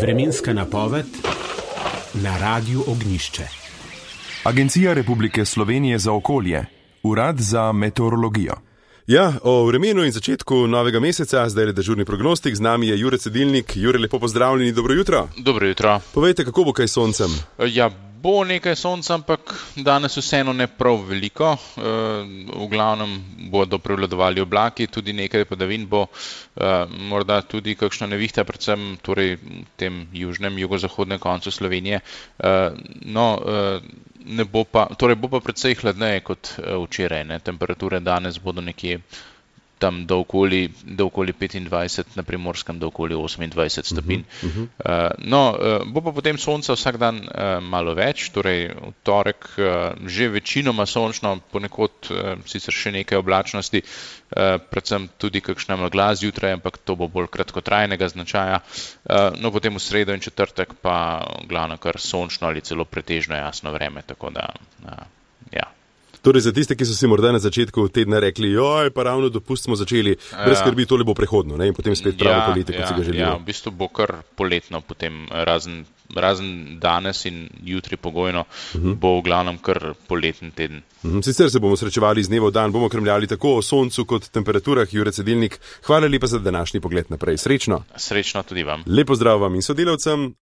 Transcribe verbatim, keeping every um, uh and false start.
Vremenska napoved na Radiu Ognjišče. Agencija Republike Slovenije za okolje, Urad za meteorologijo. Ja, o vremenu in začetku novega meseca, zdaj je dežurni prognostik, z nami je Jure Cedilnik. Jure, lepo pozdravljeni, dobro jutro. Dobro jutro. Povejte, kako bo kaj s soncem? Ja, bo nekaj sonca, ampak danes vseeno ne prav veliko. V glavnem bodo prevladovali oblaki, tudi nekaj padavin bo, morda tudi kakšna nevihta, predvsem torej v tem južnem, jugozahodnem koncu Slovenije. No, ne bo pa, torej bo pa precej hladneje kot včeraj, ne. Temperature danes bodo nekje tam do okoli, do okoli petindvajset, na Primorskem do okoli osemindvajset stopinj. Uh -huh, uh -huh. No, bo pa potem sonca vsak dan malo več, torej v torek že večinoma sončno, ponekod sicer še nekaj oblačnosti, predvsem tudi kakšna megla zjutraj, ampak to bo bolj kratkotrajnega značaja. No, potem v sredo in četrtek pa glavno kar sončno ali celo pretežno jasno vreme, tako da, ja. Torej, za tiste, ki so si morda na začetku tedna rekli, joj, pa ravno dopust smo začeli, brez skrbi, tole bo prehodno, ne, in potem spet pravo ja, poletje, kot ja, si ga želijo. Ja, v bistvu bo kar poletno potem, razen, razen danes in jutri pogojno, uh -huh. bo v glavnem kar poleten teden. Uh -huh. Sicer se bomo srečevali z dnevo v dan, bomo krmljali tako o soncu kot temperaturah. Jure Cedilnik, hvala lepa za današnji pogled naprej. Srečno. Srečno tudi vam. Lep pozdrav vam in sodelavcem.